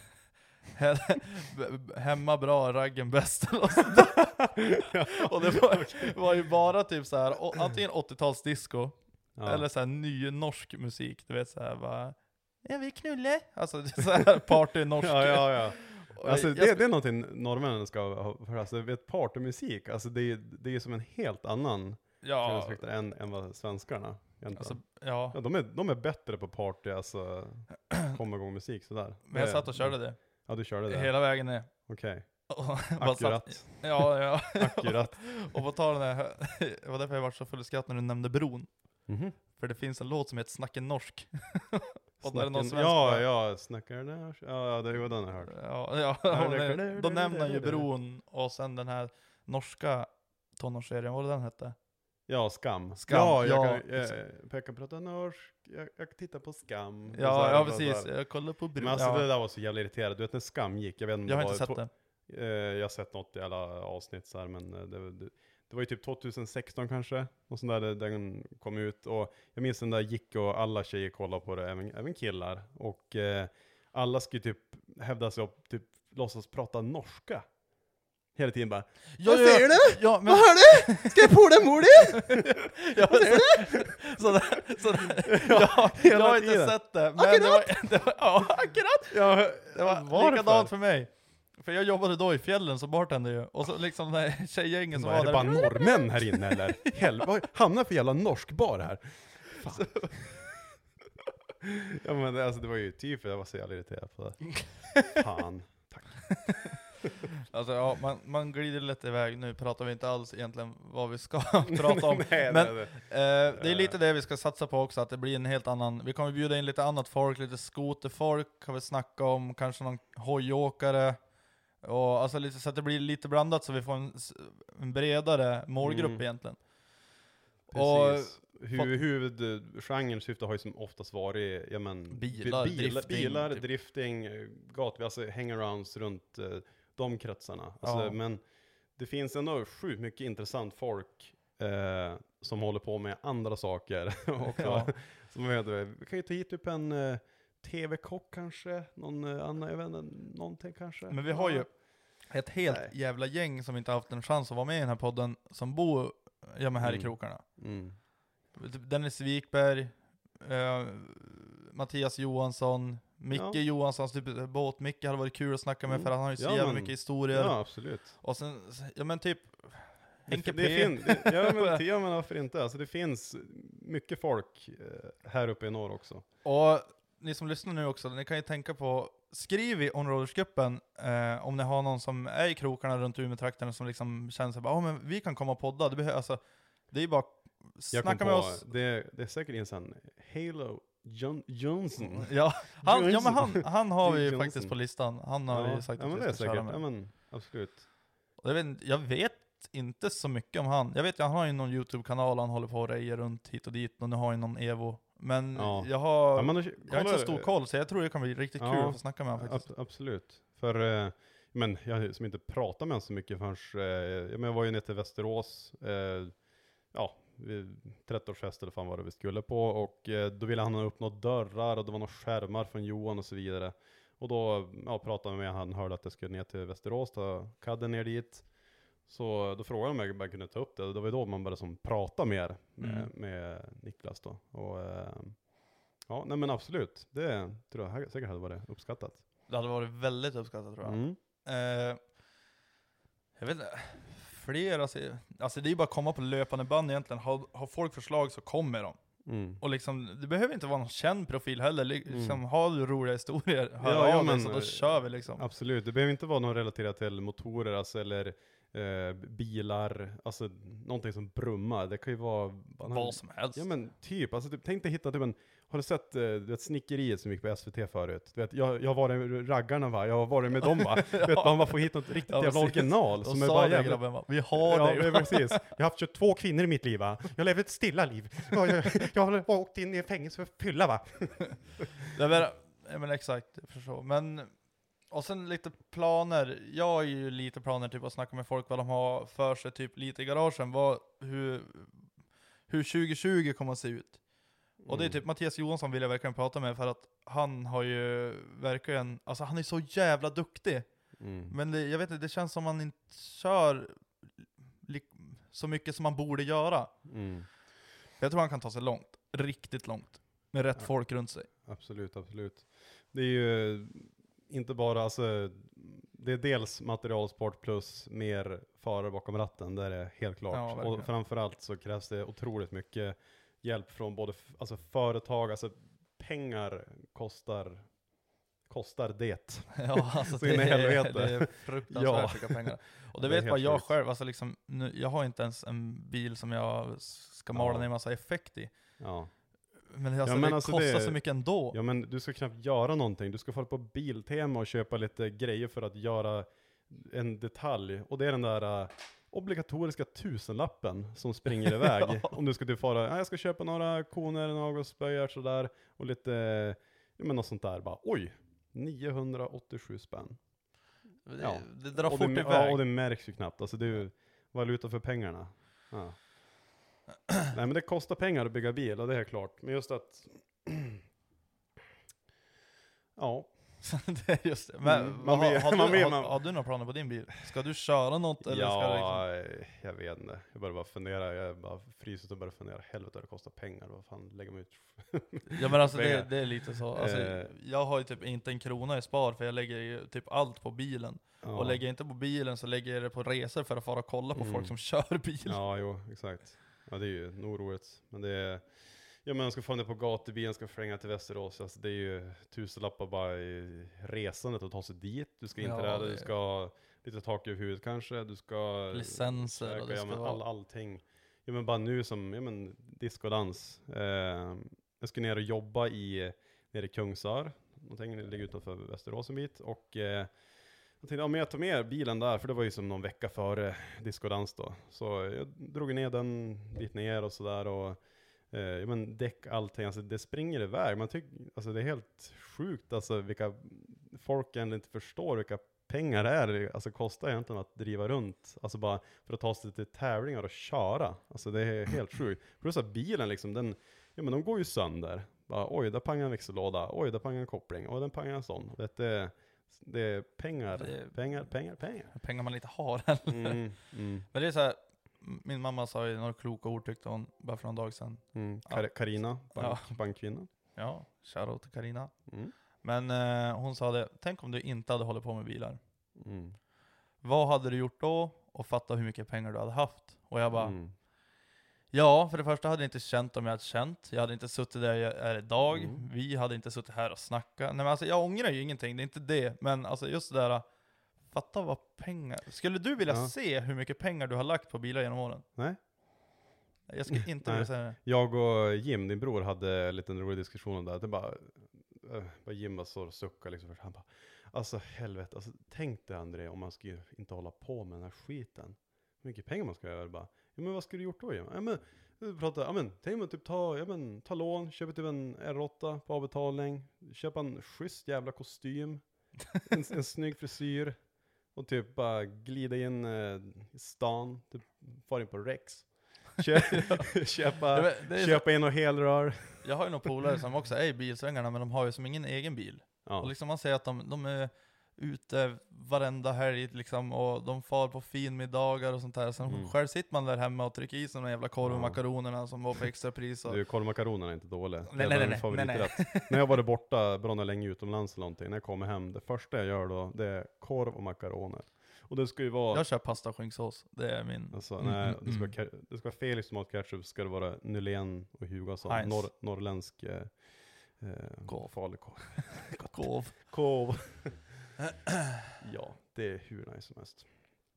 Speaker 5: hemma bra, raggen bäst. Och, och det var, var ju bara typ så här, å- antingen åttiotalsdisco
Speaker 6: Ja.
Speaker 5: eller så här ny norsk musik. Du vet så här bara... Jag vill knulle. Alltså så här party norsk.
Speaker 6: Ja, ja, ja.
Speaker 5: Och
Speaker 6: Alltså,
Speaker 5: jag
Speaker 6: det,
Speaker 5: ska-
Speaker 6: det är någonting norrmännen ska ha för. Alltså, vet, partymusik, alltså det är, det är som en helt annan
Speaker 5: Ja,
Speaker 6: aspekt än, än vad svenskarna egentligen.
Speaker 5: alltså, ja.
Speaker 6: Ja, de, är, de är bättre på party, alltså komma igång musik sådär.
Speaker 5: Men jag
Speaker 6: Det-
Speaker 5: satt och körde det.
Speaker 6: Ja, du körde det?
Speaker 5: Hela vägen ner.
Speaker 6: Okej.
Speaker 5: Och bara
Speaker 6: Akkurat.
Speaker 5: satt- Ja, ja.
Speaker 6: Akkurat.
Speaker 5: Och på tal om det här, det var därför jag var så full i skratt när du nämnde bron.
Speaker 6: Mhm.
Speaker 5: För det finns en låt som heter Snacken norsk. Och då är det någon
Speaker 6: Snacken-
Speaker 5: svensk
Speaker 6: ja,
Speaker 5: bara-
Speaker 6: ja, snackar där. Ja, det var den jag hört.
Speaker 5: Ja, ja.
Speaker 6: Ja,
Speaker 5: Och
Speaker 6: det-
Speaker 5: det, då nämner han ju bron och sen den här norska tonårsserien, vad var det den hette?
Speaker 6: Ja, Skam.
Speaker 5: Skam,
Speaker 6: Ja, jag
Speaker 5: ja,
Speaker 6: kan,
Speaker 5: precis.
Speaker 6: eh, jag kan prata norsk, jag, jag tittar på Skam. Och så
Speaker 5: Ja,
Speaker 6: här,
Speaker 5: ja
Speaker 6: och så
Speaker 5: precis.
Speaker 6: här.
Speaker 5: Jag kollar på bron.
Speaker 6: Men alltså
Speaker 5: Ja.
Speaker 6: det där var så jävla irriterande. Du vet när Skam gick, jag vet inte
Speaker 5: Jag har
Speaker 6: om
Speaker 5: inte
Speaker 6: det
Speaker 5: sett
Speaker 6: var
Speaker 5: det.
Speaker 6: Eh, jag har sett något i alla avsnitt så här, men eh, det, det, det var ju typ tjugohundrasexton kanske, och sån där det- den kom ut, och jag minns den där gick och alla tjejer kollade på det, även, även killar, och eh, alla skulle typ hävda sig upp, typ låtsas prata norska hela tiden bara.
Speaker 5: Ja,
Speaker 6: Vad
Speaker 5: ja,
Speaker 6: säger du?
Speaker 5: Ja, men...
Speaker 6: Vad hör du? Ska jag på dig mor dig?
Speaker 5: Ja, så där, så där. Ja, jag har inte
Speaker 6: tiden.
Speaker 5: sett det. Men det var, det var, ja, akkurat.
Speaker 6: Ja,
Speaker 5: Det var
Speaker 6: varför?
Speaker 5: likadant för mig. För jag jobbade då i fjällen som bartender ju. Och så liksom den här tjejgängen som
Speaker 6: Vad är
Speaker 5: var
Speaker 6: det
Speaker 5: där.
Speaker 6: bara norrmän här inne eller? Helvete, vad hamnar för jävla norsk bar här? Fan. Ja men det, alltså, det var ju typ, jag var så jävla irriterad på det. Fan.
Speaker 5: Alltså ja, man, man glider lätt iväg. Nu pratar vi inte alls egentligen vad vi ska prata om.
Speaker 6: Nej,
Speaker 5: Men
Speaker 6: nej, nej.
Speaker 5: eh, det är lite det vi ska satsa på också, att det blir en helt annan. Vi kommer bjuda in lite annat folk, lite skoterfolk har vi snackat om, kanske någon hojåkare. Och alltså lite, så att det blir lite blandat, så vi får en, s- en bredare målgrupp
Speaker 6: Mm.
Speaker 5: egentligen.
Speaker 6: Precis. Hu- Huvudgenren syfte har ju som oftast varit ja, men,
Speaker 5: Bilar,
Speaker 6: bi-
Speaker 5: drifting,
Speaker 6: bilar
Speaker 5: typ.
Speaker 6: drifting, eh, gat, alltså hangarounds runt eh, de kretsarna. Alltså,
Speaker 5: Ja.
Speaker 6: Men det finns ändå sjukt mycket intressant folk eh, som håller på med andra saker också.
Speaker 5: Ja.
Speaker 6: Som jag vet, vi kan ju ta hit typ en eh, tv-kock kanske, någon eh, annan, jag vet inte, någonting kanske.
Speaker 5: Men vi har ju
Speaker 6: Ja.
Speaker 5: ett helt
Speaker 6: Nej.
Speaker 5: jävla gäng som inte haft en chans att vara med i den här podden, som bor ja, men här
Speaker 6: Mm.
Speaker 5: i krokarna.
Speaker 6: Mm.
Speaker 5: Dennis Wikberg, eh, Mattias Johansson, Micke
Speaker 6: Ja.
Speaker 5: Johanssons typ båt. Micke hade varit kul att snacka med,
Speaker 6: Mm.
Speaker 5: för han har ju så
Speaker 6: Ja,
Speaker 5: jävla
Speaker 6: men-
Speaker 5: mycket historier.
Speaker 6: Ja, absolut.
Speaker 5: Och sen, ja men typ Henke
Speaker 6: Det, det
Speaker 5: P.
Speaker 6: fin, det, ja, men, ja men varför inte? Alltså det finns mycket folk eh, här uppe i norr också.
Speaker 5: Och ni som lyssnar nu också, ni kan ju tänka på, skriv i onroadersgruppen eh, om ni har någon som är i krokarna runt Umeå-trakterna som liksom känner sig bara, ja men vi kan komma och podda. Det, behö- alltså, det är ju bara
Speaker 6: Jag kom
Speaker 5: snacka
Speaker 6: på,
Speaker 5: med oss.
Speaker 6: det, det är säkert en sån Halo John, Johnson.
Speaker 5: Ja, han, ja men
Speaker 6: Johnson.
Speaker 5: han, han har vi ju
Speaker 6: Johnson.
Speaker 5: faktiskt på listan. Han har
Speaker 6: Ja,
Speaker 5: vi sagt
Speaker 6: ja
Speaker 5: att
Speaker 6: men
Speaker 5: vi
Speaker 6: det är
Speaker 5: ska köra
Speaker 6: säkert,
Speaker 5: med.
Speaker 6: ja men absolut.
Speaker 5: Och jag, vet, inte- jag vet inte så mycket om han. Jag vet ju, han har ju någon YouTube-kanal, han håller på och rejer runt hit och dit, och nu har ju någon Evo. Men
Speaker 6: Ja.
Speaker 5: jag har,
Speaker 6: Ja, men,
Speaker 5: jag har inte så stor koll, så jag tror det kan bli riktigt
Speaker 6: Ja.
Speaker 5: kul att få snacka med honom faktiskt.
Speaker 6: Ab- absolut. För, eh, men jag som inte pratar med honom så mycket förrän, eh, jag, men jag var ju nere till Västerås, eh, ja, vid trettioårsfest eller fan vad det vi skulle på, och eh, då ville han ha upp några dörrar och det var några skärmar från Johan och så vidare. Och då ja, pratade jag med han, hörde att jag skulle ner till Västerås, då kadde ner dit. Så då frågade han mig om jag kunde ta upp det, och det var då man började som prata mer med,
Speaker 5: Mm.
Speaker 6: med Niklas då. Och, eh, ja, nej men absolut, det tror jag säkert hade varit uppskattat.
Speaker 5: Det hade varit väldigt uppskattat tror jag.
Speaker 6: Mm.
Speaker 5: Eh, jag vet inte, fler, alltså, alltså det är ju bara att komma på löpande band egentligen. Har, har folk förslag så kommer de.
Speaker 6: Mm.
Speaker 5: Och liksom, det behöver inte vara någon känd profil heller. Liksom,
Speaker 6: Mm.
Speaker 5: har du roliga historier, hör
Speaker 6: Ja, ja,
Speaker 5: av dig,
Speaker 6: men,
Speaker 5: så då
Speaker 6: eh,
Speaker 5: kör vi liksom.
Speaker 6: Absolut, det behöver inte vara något relaterat till motorer alltså, eller eh, bilar, alltså någonting som brummar. Det kan ju vara
Speaker 5: Vad som helst.
Speaker 6: Ja men typ, alltså typ, tänk dig hitta typ en, har du sett eh, du vet, snickeriet som gick på S V T förut? Du vet, jag, jag har varit med raggarna va, jag har varit med dem va. Du vet, man bara får hitta något riktigt
Speaker 5: Ja,
Speaker 6: jävla
Speaker 5: precis.
Speaker 6: original.
Speaker 5: De
Speaker 6: Som är
Speaker 5: sa
Speaker 6: bara
Speaker 5: det
Speaker 6: jävla...
Speaker 5: grabben va? Vi har
Speaker 6: Ja,
Speaker 5: dig.
Speaker 6: men precis. Jag har haft tjugotvå kvinnor i mitt liv va. Jag lever ett stilla liv. Jag, jag, jag har åkt in i fängelse för fylla va.
Speaker 5: Det är, Ja, men exakt, jag förstår. Men, och sen lite planer. Jag har ju lite planer typ att snacka med folk vad de har för sig typ lite i garagen. Vad, hur, hur tjugo tjugo kommer att se ut. Mm. Och det är typ Mattias Johansson vill jag verkligen prata med för att han har ju verkligen, alltså han är så jävla duktig. Mm. Men det, jag vet inte, det känns som man inte kör li- så mycket som man borde göra. Mm. Jag tror han kan ta sig långt, riktigt långt. Med rätt ja. folk runt sig.
Speaker 6: Absolut, absolut. Det är ju inte bara, alltså, det är dels materialsport plus mer förare bakom ratten, det är helt klart. Ja, och framförallt så krävs det otroligt mycket hjälp från både f- alltså företag, alltså pengar kostar kostar det.
Speaker 5: Ja, alltså det, är, det är fruktansvärt mycket ja. pengar. Och det, det vet bara jag sjukt. själv, alltså liksom, nu, jag har inte ens en bil som jag ska mala ja. ner en massa effekt i. Ja. Men, alltså, ja, men det alltså kostar det, så mycket ändå.
Speaker 6: Ja, men du ska knappt göra någonting. Du ska få på Biltema och köpa lite grejer för att göra en detalj. Och det är den där uh, obligatoriska tusenlappen som springer iväg. ja. Om du ska typ fara, ah, jag ska köpa några koner, några spöjar sådär. Och lite, ja men något sånt där. Bara, oj, niohundraåttiosju spänn.
Speaker 5: Det,
Speaker 6: ja.
Speaker 5: det drar
Speaker 6: och
Speaker 5: fort
Speaker 6: det,
Speaker 5: iväg.
Speaker 6: Ja, och det märks ju knappt. Alltså det är ju valuta för pengarna. Ja. Nej, men det kostar pengar att bygga bil, och det är klart. Men just att ja,
Speaker 5: det är just det. Men
Speaker 6: mm, man
Speaker 5: har,
Speaker 6: vet,
Speaker 5: har, du,
Speaker 6: man vet,
Speaker 5: har,
Speaker 6: man...
Speaker 5: har du några planer på din bil? Ska du köra något? Eller
Speaker 6: ja,
Speaker 5: ska du liksom...
Speaker 6: jag vet inte. Jag börjar bara fundera. Jag är bara frysit och börjar fundera. Helvete, det kostar pengar. Vad fan lägger man ut?
Speaker 5: ja, men alltså det, det är lite så. Alltså, eh. Jag har ju typ inte en krona i spar, för jag lägger ju typ allt på bilen. Ja. Och lägger jag inte på bilen så lägger jag det på resor för att fara och kolla på mm. folk som kör bil.
Speaker 6: Ja, jo, exakt. Ja, det är ju nog roligt. Men det är... Ja, men jag ska få ner på gatubilen, ska flänga till Västerås. Alltså, det är ju tusenlappar bara i resandet att ta sig dit. Du ska inte ja, det... du ska ha lite tak över huvudet kanske. Du ska...
Speaker 5: licenser
Speaker 6: söka,
Speaker 5: och det
Speaker 6: ja,
Speaker 5: ska
Speaker 6: men
Speaker 5: vara...
Speaker 6: all, allting. Ja, men bara nu som, ja men diskodans. Eh, jag ska ner och jobba i, nere i Kungsör. Någonting ligger utanför Västerås en bit. Och... Eh, jag tänkte, ja, men jag tar med bilen där, för det var ju som någon vecka före diskodans då. Så jag drog ner den dit ner och sådär, och eh, ja, men däck, allting, alltså det springer iväg. Man tycker, alltså det är helt sjukt, alltså vilka folk egentligen inte förstår vilka pengar det är, alltså kostar egentligen att driva runt, alltså bara för att ta sig till tävlingar och köra. Alltså det är helt sjukt. Plus att bilen liksom, den, ja men de går ju sönder. Bara, oj, där pangar en växellåda, oj, där pangar en koppling, oj, den pangar en sån. Vet du, det är pengar, det, pengar, pengar, pengar.
Speaker 5: Pengar man inte har.
Speaker 6: mm, mm.
Speaker 5: Men det är så här, min mamma sa ju några kloka ord tyckte hon bara för någon dag sedan.
Speaker 6: Mm. Kar- Carina, bank, ja. bankkvinna.
Speaker 5: Ja, shoutout till Carina.
Speaker 6: Mm.
Speaker 5: Men eh, hon sa det, tänk om du inte hade hållit på med bilar.
Speaker 6: Mm.
Speaker 5: Vad hade du gjort då? Och fatta hur mycket pengar du hade haft. Och jag bara,
Speaker 6: mm.
Speaker 5: ja, för det första hade jag inte känt om jag hade känt. Jag hade inte suttit där jag är idag.
Speaker 6: Mm.
Speaker 5: Vi hade inte suttit här och snackat. Nej, men alltså, jag ångrar ju ingenting, det är inte det. Men alltså just det där, fatta vad pengar. Skulle du vilja ja. se hur mycket pengar du har lagt på bilar genom åren?
Speaker 6: Nej.
Speaker 5: Jag skulle inte vilja säga det.
Speaker 6: Jag och Jim, din bror, hade en liten rolig diskussion om det. Det bara, bara Jim bara så och suckade liksom. Han bara, alltså helvete, alltså, tänk dig André om man skulle inte hålla på med den här skiten. Hur mycket pengar man ska göra bara. Ja, men vad skulle du gjort då? Ja, men, du pratar, ja, men, tänk mig typ ta, ja, men, ta lån, köpa typ en R åtta på avbetalning, köpa en schysst jävla kostym, en, en snygg frisyr, och typ bara glida in eh, i stan, typ fara in på Rex. Köpa, köpa, det, det köpa in och helrör.
Speaker 5: Jag har ju några polare som också är i bilsvängarna, men de har ju som ingen egen bil. Ja. Och liksom man säger att de, de är ute varenda helg liksom, och de far på finmiddagar och sånt där. Sen mm. själv sitter man där hemma och trycker i sig de jävla korv och makaronerna som var på extra pris. Och...
Speaker 6: Du, korv och makaronerna är inte dåliga.
Speaker 5: Nej, nej, nej, nej, nej.
Speaker 6: När jag var borta bra länge utomlands eller någonting, när jag kommer hem, det första jag gör då, det är korv och makaroner. Och det ska ju vara...
Speaker 5: Jag kör pasta och skinksås, det är min...
Speaker 6: Alltså, mm, nej, det ska, mm. vara, det ska vara Felix tomatketchup, ska det vara Nylén och Hugasson. Norr, norrländsk eh,
Speaker 5: Kov.
Speaker 6: Farlig korv.
Speaker 5: Kov.
Speaker 6: Kov. Ja, det är hur nice som helst.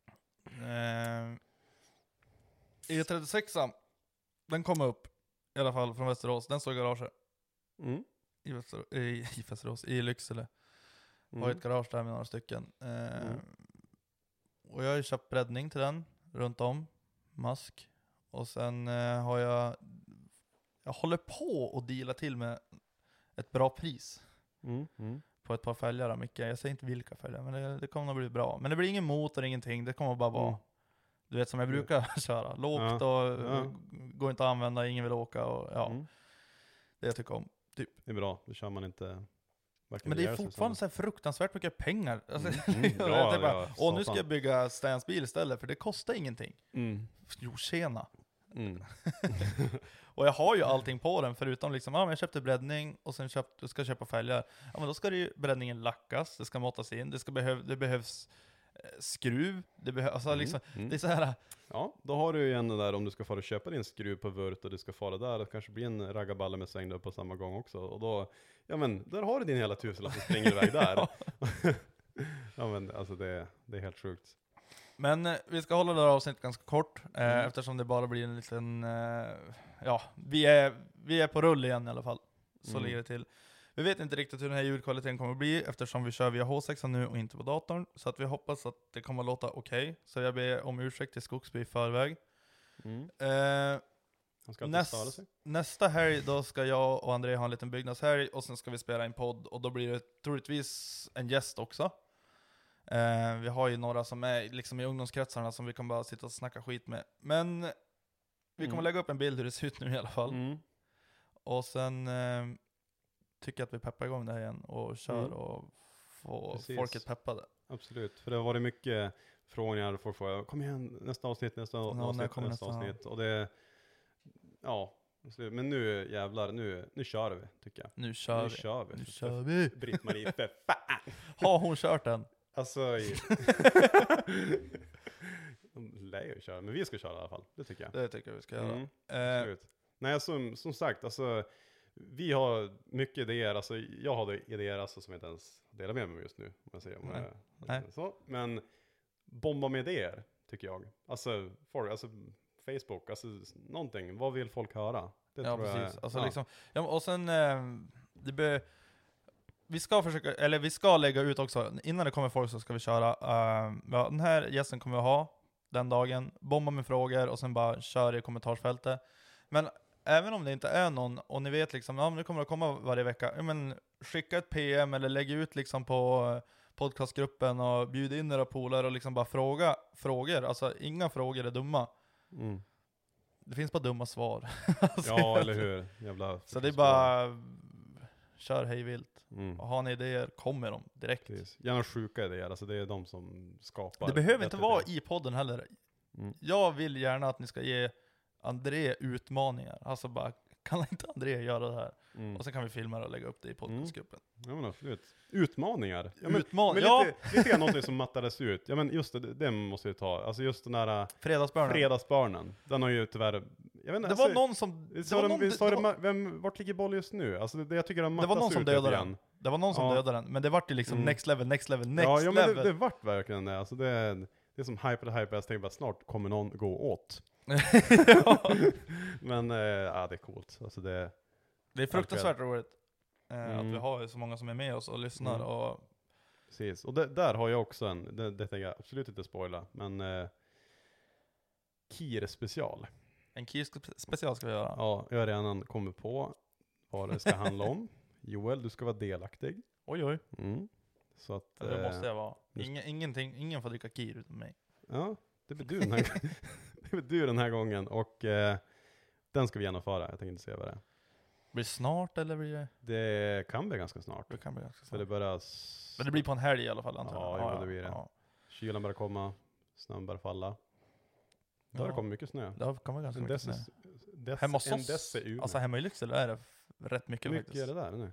Speaker 5: Eh, E trettiosex, den kom upp i alla fall från Västerås. Den står i garaget.
Speaker 6: Mm.
Speaker 5: I, Väster, i, I Västerås, i Lycksele.
Speaker 6: Mm.
Speaker 5: Har ett garage där med några stycken. Eh,
Speaker 6: mm.
Speaker 5: Och jag har ju köpt breddning till den runt om. Mask. Och sen eh, har jag... Jag håller på att deala till med ett bra pris.
Speaker 6: Mm, mm.
Speaker 5: På ett par fälgar av mycket. Jag säger inte vilka fälgar, men det, det kommer att bli bra. Men det blir ingen motor, ingenting. Det kommer bara vara,
Speaker 6: Mm.
Speaker 5: du vet som jag brukar köra. Lågt
Speaker 6: Ja,
Speaker 5: och
Speaker 6: ja.
Speaker 5: går inte att använda, ingen vill åka. Och, ja,
Speaker 6: Mm.
Speaker 5: det jag tycker om. Typ.
Speaker 6: Det är bra, då kör man inte...
Speaker 5: Men det är fortfarande så här fruktansvärt mycket pengar. Alltså,
Speaker 6: Mm, mm,
Speaker 5: jag
Speaker 6: ja,
Speaker 5: tänkte bara,
Speaker 6: ja,
Speaker 5: åh, nu ska
Speaker 6: satan.
Speaker 5: jag bygga Stans bil istället, för det kostar ingenting.
Speaker 6: Mm.
Speaker 5: Jo, tjena.
Speaker 6: Mm.
Speaker 5: Och jag har ju allting på den, förutom liksom, ja men jag köpte breddning och sen köpt, du ska köpa fälgar. Ja men då ska det ju breddningen lackas, det ska måttas in, det, ska behöv, det behövs eh, skruv, det behövs, alltså
Speaker 6: Mm,
Speaker 5: liksom,
Speaker 6: mm.
Speaker 5: det är så här.
Speaker 6: Ja, då har du ju igen det där om du ska fara och köpa din skruv på vurt och du ska fara där, det kanske blir en raggarballe med svängd upp på samma gång också. Och då, ja men, där har du din hela tusenlapp som springer iväg där. Ja men alltså det, det är helt sjukt.
Speaker 5: Men eh, vi ska hålla det här avsnittet ganska kort, eh,
Speaker 6: Mm.
Speaker 5: eftersom det bara blir en liten, eh, ja, vi är, vi är på rull igen i alla fall. Så
Speaker 6: Mm.
Speaker 5: ligger det till. Vi vet inte riktigt hur den här ljudkvaliteten kommer att bli, eftersom vi kör via H sex nu och inte på datorn. Så att vi hoppas att det kommer att låta okej. Så jag ber om ursäkt till Skogsby i förväg.
Speaker 6: Mm.
Speaker 5: Eh,
Speaker 6: Han ska alltid störa
Speaker 5: näst,
Speaker 6: sig.
Speaker 5: nästa helg då ska jag och André ha en liten byggnadshelg, och sen ska vi spela en podd, och då blir det troligtvis en gäst också. Eh, vi har ju några som är liksom i ungdomskretsarna som vi kan bara sitta och snacka skit med. Men vi kommer
Speaker 6: Mm.
Speaker 5: lägga upp en bild hur det ser ut nu i alla fall.
Speaker 6: Mm.
Speaker 5: Och sen eh, tycker jag att vi peppar igång det här igen och kör
Speaker 6: Mm.
Speaker 5: och får
Speaker 6: Precis.
Speaker 5: folket peppade.
Speaker 6: Absolut, för det har varit mycket frågor folk får, kom igen, nästa avsnitt, nästa
Speaker 5: när
Speaker 6: avsnitt,
Speaker 5: kommer
Speaker 6: nästa
Speaker 5: nästa?
Speaker 6: avsnitt. Och det, ja, absolut. Men nu jävlar, nu, nu kör vi, tycker jag.
Speaker 5: Nu kör
Speaker 6: nu
Speaker 5: vi.
Speaker 6: kör vi.
Speaker 5: Nu
Speaker 6: För-
Speaker 5: kör vi.
Speaker 6: Britt-Marie, för fan!
Speaker 5: Har hon kört den?
Speaker 6: Alltså, i- de lär ju köra, men vi ska köra i alla fall, det tycker jag.
Speaker 5: Det tycker jag vi ska göra.
Speaker 6: Mm,
Speaker 5: Eh,
Speaker 6: absolut. Nej, som, som sagt, alltså, vi har mycket idéer, alltså jag har idéer alltså, som jag inte ens delar med mig om just nu, om jag säger om
Speaker 5: Nej.
Speaker 6: jag,
Speaker 5: Nej.
Speaker 6: så. Men bomba med idéer, tycker jag. Alltså, folk, alltså Facebook, alltså någonting, vad vill folk höra? Det
Speaker 5: ja,
Speaker 6: tror jag
Speaker 5: precis.
Speaker 6: är-
Speaker 5: Alltså,
Speaker 6: ja.
Speaker 5: liksom, ja, och sen, eh, det be, vi ska försöka, eller vi ska lägga ut också, innan det kommer folk så ska vi köra, eh, ja, den här gästen kommer vi ha den dagen, bomba med frågor och sen bara kör i kommentarsfältet. Men även om det inte är någon, och ni vet liksom, ja men det kommer att komma varje vecka, ja, men skicka ett P M eller lägg ut liksom på eh, podcastgruppen och bjud in era polare och liksom bara fråga frågor. Alltså inga frågor är dumma.
Speaker 6: Mm.
Speaker 5: Det finns bara dumma svar. Alltså,
Speaker 6: Ja, eller hur? Jävla
Speaker 5: så det är bara kör hej vilt.
Speaker 6: Mm.
Speaker 5: Och har ni idéer, kommer de direkt.
Speaker 6: Precis. Gärna sjuka idéer, alltså det är de som skapar.
Speaker 5: Det behöver inte
Speaker 6: bättre
Speaker 5: vara
Speaker 6: idéer.
Speaker 5: i podden heller.
Speaker 6: Mm.
Speaker 5: Jag vill gärna att ni ska ge André utmaningar. Alltså bara, kan inte André göra det här?
Speaker 6: Mm.
Speaker 5: Och sen kan vi filma det och lägga upp det i podcastgruppen.
Speaker 6: Ja men absolut. Utmaningar. Ja, men,
Speaker 5: Utman-
Speaker 6: men
Speaker 5: ja.
Speaker 6: lite, lite grann någonting som mattades ut. Ja men just det, det måste vi ta. Alltså just den där
Speaker 5: Fredagsbörnen.
Speaker 6: fredagsbarnen. Den har ju tyvärr, jag vet inte,
Speaker 5: Det
Speaker 6: alltså,
Speaker 5: var någon som...
Speaker 6: visst
Speaker 5: Det
Speaker 6: var
Speaker 5: var
Speaker 6: de-
Speaker 5: någon,
Speaker 6: visst
Speaker 5: det,
Speaker 6: har
Speaker 5: det,
Speaker 6: det
Speaker 5: var,
Speaker 6: ma- vem, vart ligger boll just nu? Alltså det, jag tycker den
Speaker 5: det var
Speaker 6: mattas
Speaker 5: någon som
Speaker 6: ut
Speaker 5: dödade
Speaker 6: lite
Speaker 5: den.
Speaker 6: grann.
Speaker 5: Det var någon som
Speaker 6: Ja.
Speaker 5: dödade den. Men det vart ju liksom
Speaker 6: Mm.
Speaker 5: next level, next level, next
Speaker 6: Ja, ja men
Speaker 5: level.
Speaker 6: det, det vart verkligen det. Alltså det, det är som hype och hype. Jag tänkte bara snart kommer någon gå åt.
Speaker 5: Ja.
Speaker 6: Men äh, ja, det är coolt. Alltså det,
Speaker 5: Det är fruktansvärt roligt. Eh,
Speaker 6: Mm.
Speaker 5: Att vi har så många som är med oss och lyssnar.
Speaker 6: Mm.
Speaker 5: Och
Speaker 6: precis. Och det, där har jag också en, det, det tänker jag absolut inte spoila, men eh, Kir special.
Speaker 5: en Kir special ska vi göra.
Speaker 6: Ja, jag har redan kommit på vad det ska handla om. Joel, du ska vara delaktig.
Speaker 5: Oj oj.
Speaker 6: Mm. Så att,
Speaker 5: Ja, det
Speaker 6: eh,
Speaker 5: måste jag vara.
Speaker 6: just-
Speaker 5: Ingen, ingenting, ingen får dricka Kir utan mig.
Speaker 6: Ja, det blir du den här, det blir du den här gången. Och eh, den ska vi genomföra. Jag tänker inte säga vad det är.
Speaker 5: Blir det snart eller blir det?
Speaker 6: Det kan bli ganska snart.
Speaker 5: Det kan bli ganska
Speaker 6: För
Speaker 5: snart.
Speaker 6: det börjar... s-
Speaker 5: Men det blir på en helg i alla fall antar jag.
Speaker 6: Ja, jo, det blir det.
Speaker 5: Ja.
Speaker 6: Kylan börjar komma, snön börjar falla. Då har
Speaker 5: Ja.
Speaker 6: det kommit mycket snö.
Speaker 5: Det har kommit ganska
Speaker 6: En
Speaker 5: mycket snö.
Speaker 6: dess, dess,
Speaker 5: Hemma hos
Speaker 6: en
Speaker 5: oss,
Speaker 6: dess är Umeå.
Speaker 5: alltså hemma i Lycksele är det f- rätt mycket,
Speaker 6: Hur mycket
Speaker 5: faktiskt.
Speaker 6: är det där nu?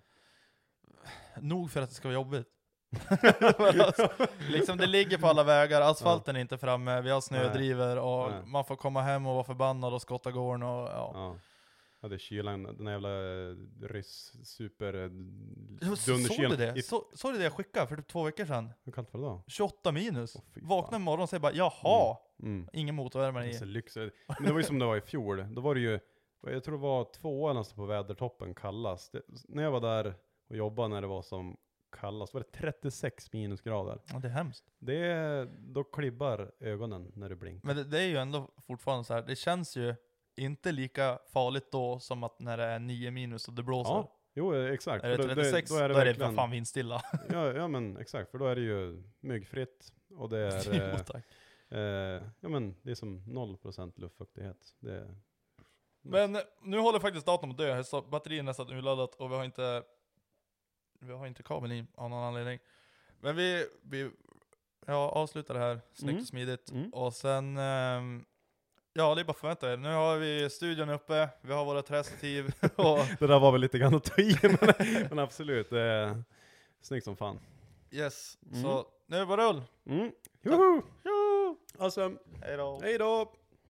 Speaker 5: Nog för att det ska vara jobbigt. Men alltså, liksom det ligger på alla vägar, asfalten är inte framme, vi har snödriver och
Speaker 6: Nej.
Speaker 5: man får komma hem och vara förbannad och skotta gården och ja.
Speaker 6: Ja. Ja, det är kylan, den här jävla eh, ryss super eh,
Speaker 5: Jo, så- Såg du
Speaker 6: dunderkylan.
Speaker 5: det?
Speaker 6: I-
Speaker 5: Så, såg du det jag skickade för typ två veckor sedan?
Speaker 6: Hur kallt var det då?
Speaker 5: tjugoåtta minus.
Speaker 6: Åh, fy fan.
Speaker 5: Vaknade imorgon och säger bara, jaha,
Speaker 6: Mm.
Speaker 5: ingen motorvärmare i.
Speaker 6: Alltså, lyx. Men det var ju som det var i fjol. Då var det ju, jag tror det var två år på vädertoppen kallast. Det, när jag var där och jobbade när det var som kallast var det trettiosex minusgrader.
Speaker 5: Ja, det är hemskt.
Speaker 6: Det är, då klibbar ögonen när det blinkar.
Speaker 5: Men det, det är ju ändå fortfarande så här, det känns ju inte lika farligt då som att när det är nio minus och det blåser.
Speaker 6: Ja, Jo, exakt.
Speaker 5: Är det
Speaker 6: Då-
Speaker 5: trettiosex, då är det, då är det fan vindstilla.
Speaker 6: ja, ja, men exakt. För då är det ju myggfritt. Och det är...
Speaker 5: Jo,
Speaker 6: eh,
Speaker 5: tack.
Speaker 6: eh, ja, men det är som noll procent luftfuktighet. Det är...
Speaker 5: Men nu håller faktiskt datorn på att dö. Så batteriet är nästan urladdat och vi har inte vi har inte kabel i av någon anledning. Men vi, vi ja, avslutar det här snyggt
Speaker 6: Mm.
Speaker 5: och smidigt.
Speaker 6: Mm.
Speaker 5: Och sen ehm, ja, det är bara förvänta er. Nu har vi studion uppe, vi har våra trästativ och
Speaker 6: Det där var väl lite grann att ta i, men, men absolut. Det är snyggt som fan.
Speaker 5: yes,
Speaker 6: Mm.
Speaker 5: så nu är det bara rull.
Speaker 6: Mm. Joho!
Speaker 5: Jo!
Speaker 6: Awesome.
Speaker 5: Hej då.
Speaker 6: Hej då!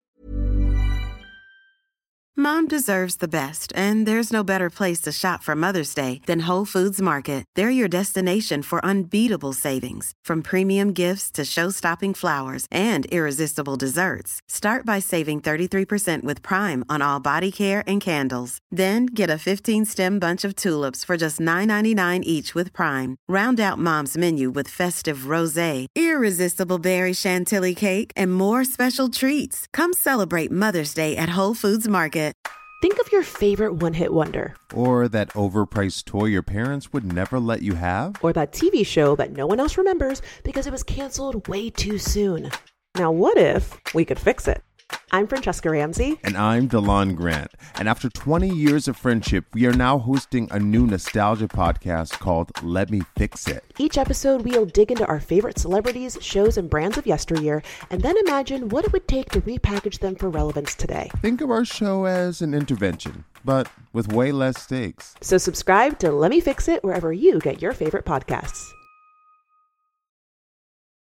Speaker 9: Mom deserves the best, and there's no better place to shop for Mother's Day than Whole Foods Market. They're your destination for unbeatable savings, from premium gifts to show-stopping flowers and irresistible desserts. Start by saving thirty-three percent with Prime on all body care and candles. Then get a fifteen-stem bunch of tulips for just nine ninety-nine each with Prime. Round out Mom's menu with festive rosé, irresistible berry chantilly cake, and more special treats. Come celebrate Mother's Day at Whole Foods Market.
Speaker 10: Think of your favorite one-hit wonder.
Speaker 11: Or that overpriced toy your parents would never let you have.
Speaker 10: Or that T V show that no one else remembers because it was canceled way too soon. Now what if we could fix it? I'm Francesca Ramsey.
Speaker 11: And I'm DeLon Grant. And after twenty years of friendship, we are now hosting a new nostalgia podcast called Let Me Fix It.
Speaker 10: Each episode, we'll dig into our favorite celebrities, shows, and brands of yesteryear, and then imagine what it would take to repackage them for relevance today.
Speaker 11: Think of our show as an intervention, but with way less stakes.
Speaker 10: So subscribe to Let Me Fix It wherever you get your favorite podcasts.